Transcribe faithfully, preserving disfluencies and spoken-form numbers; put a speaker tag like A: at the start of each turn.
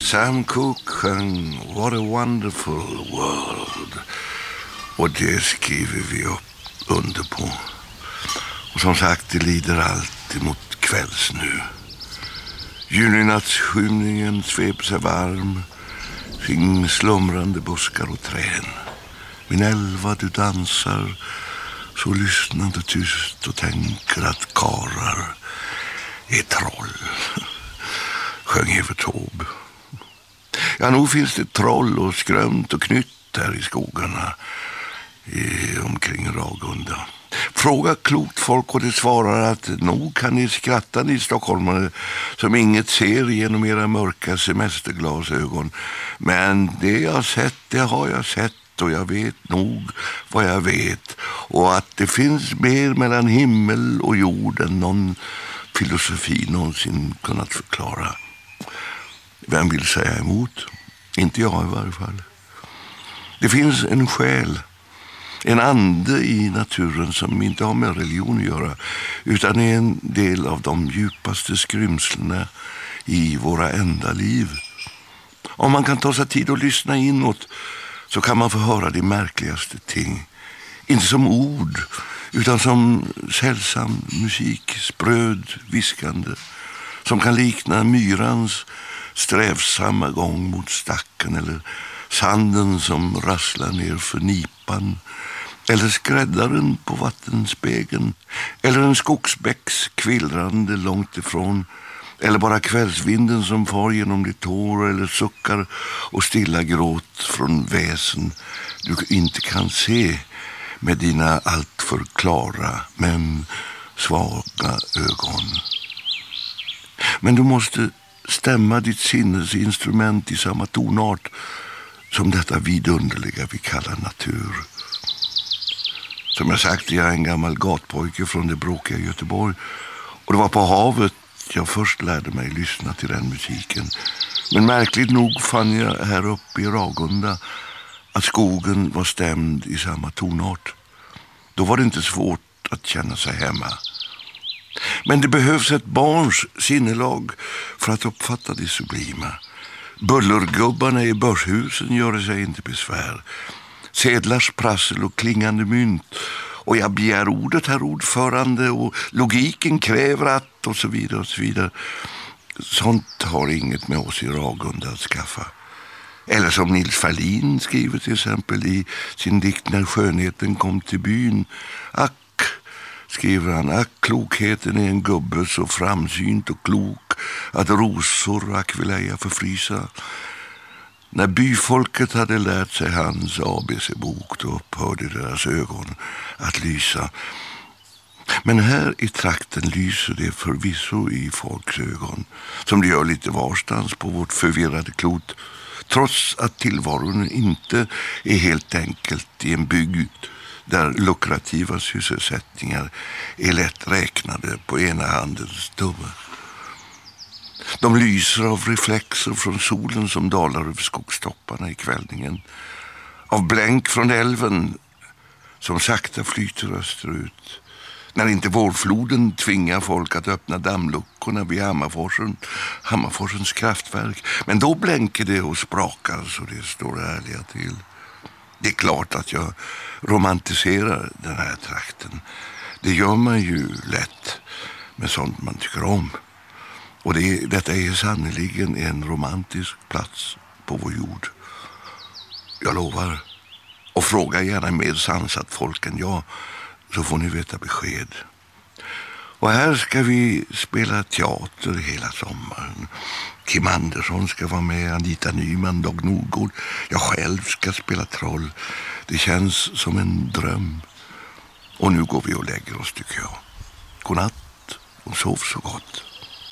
A: Sam Cooke sjöng What a Wonderful World. Och det skriver vi upp under på. Och som sagt, det lider alltid mot kvälls nu. Julinattsskymningen sveper sig varm kring slumrande buskar och träd. Min älva, du dansar så lyssnande tyst och tänker att karar är troll. Sjöng Evert Taube. Ja, nog finns det troll och skrömt och knytt här i skogarna i, omkring Ragunda. Fråga klokt folk och det svarar att nog kan ni skratta ni stockholmare som inget ser genom era mörka semesterglasögon. Men det jag sett, det har jag sett och jag vet nog vad jag vet. Och att det finns mer mellan himmel och jord än någon filosofi någonsin kunnat förklara. Vem vill säga emot? Inte jag i varje fall. Det finns en själ, en ande i naturen som inte har med religion att göra utan är en del av de djupaste skrymslena i våra enda liv. Om man kan ta sig tid att lyssna inåt så kan man få höra de märkligaste ting. Inte som ord utan som sällsam musik, spröd, viskande, som kan likna myrans strävsamma gång mot stacken eller sanden som rasslar ner för nipan eller skräddaren på vattenspegeln eller en skogsbäcks kvillrande långt ifrån eller bara kvällsvinden som far genom ditt hår eller suckar och stilla gråt från väsen du inte kan se med dina alltför klara men svaga ögon. Men du måste stämma ditt sinnesinstrument i samma tonart som detta vidunderliga vi kallar natur. Som jag sagt, jag är en gammal gatpojke från det bråkiga Göteborg och det var på havet jag först lärde mig lyssna till den musiken. Men märkligt nog fann jag här uppe i Ragunda att skogen var stämd i samma tonart. Då var det inte svårt att känna sig hemma. Men det behövs ett barns sinnelag för att uppfatta det sublima. Bullergubbarna i börshusen gör sig inte besvär. Sedlars prassel och klingande mynt. Och jag begär ordet, herr ordförande, och logiken kräver att och så vidare och så vidare. Sånt har inget med oss i Ragunda att skaffa. Eller som Nils Ferlin skriver till exempel i sin dikt När skönheten kom till byn. Ack, skriver han, ack klokheten är en gubbe så framsynt och klok att rosor ack vill eja förfrysa. När byfolket hade lärt sig hans A B C-bok då upphörde deras ögon att lysa. Men här i trakten lyser det förvisso i folks ögon som det gör lite varstans på vårt förvirrade klot, trots att tillvaron inte är helt enkelt i en bygd där lukrativa sysselsättningar är lätt räknade på ena handens tumme. De lyser av reflexer från solen som dalar över skogstopparna i kvällningen, av blänk från älven som sakta flyter österut, när inte vårfloden tvingar folk att öppna dammluckorna vid Hammarforsen, Hammarforsens kraftverk. Men då blänker det och sprakar så det står ärliga till. Det är klart att jag romantiserar den här trakten. Det gör man ju lätt med sånt man tycker om. Och det, detta är sannoliken en romantisk plats på vår jord. Jag lovar. Och fråga gärna mer sansat folk än jag, så får ni veta besked. Och här ska vi spela teater hela sommaren. Kim Andersson ska vara med, Anita Nyman, Dag Nordgård. Jag själv ska spela troll. Det känns som en dröm. Och nu går vi och lägger oss tycker jag. Godnatt och sov så gott.